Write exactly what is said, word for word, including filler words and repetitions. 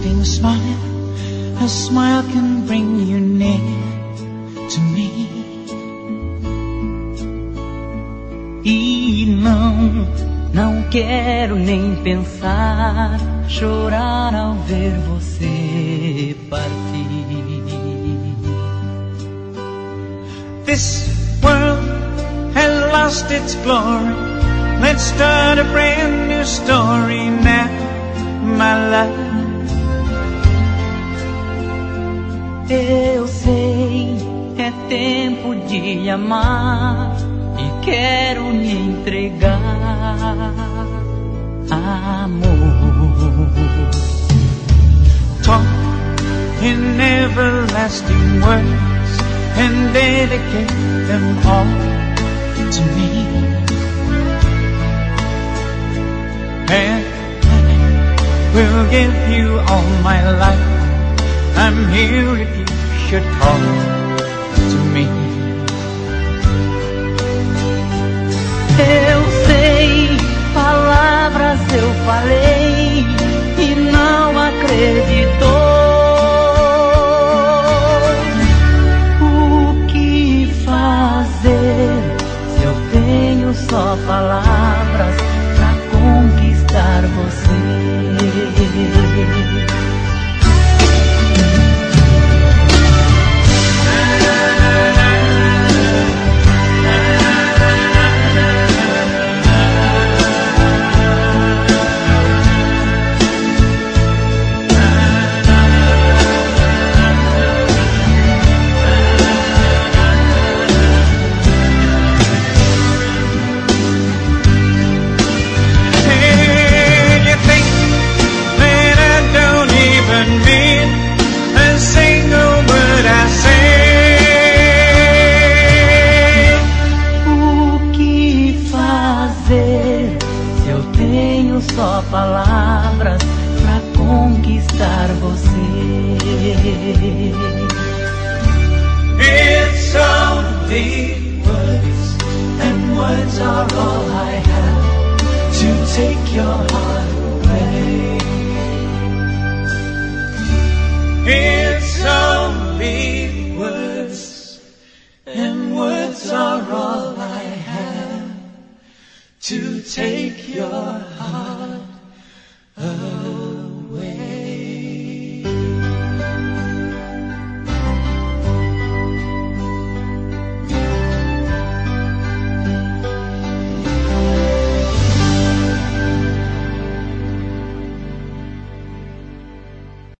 lasting smile. A smile can bring you near to me. E não, não quero nem pensar, chorar ao ver você partir. This world has lost its glory. Let's start a brand new story now, my love. Eu sei, é tempo de amar e quero me entregar, amor. Talk in everlasting words and dedicate them all to me. And I will give you all my life. I'm here if you should call to me. Eu sei, palavras eu falei e não acreditou. O que fazer se eu tenho só palavras pra conquistar você? Só palavras pra conquistar você. It's only words, and words are all I have to take your heart away. It's only words, and words are all I have to take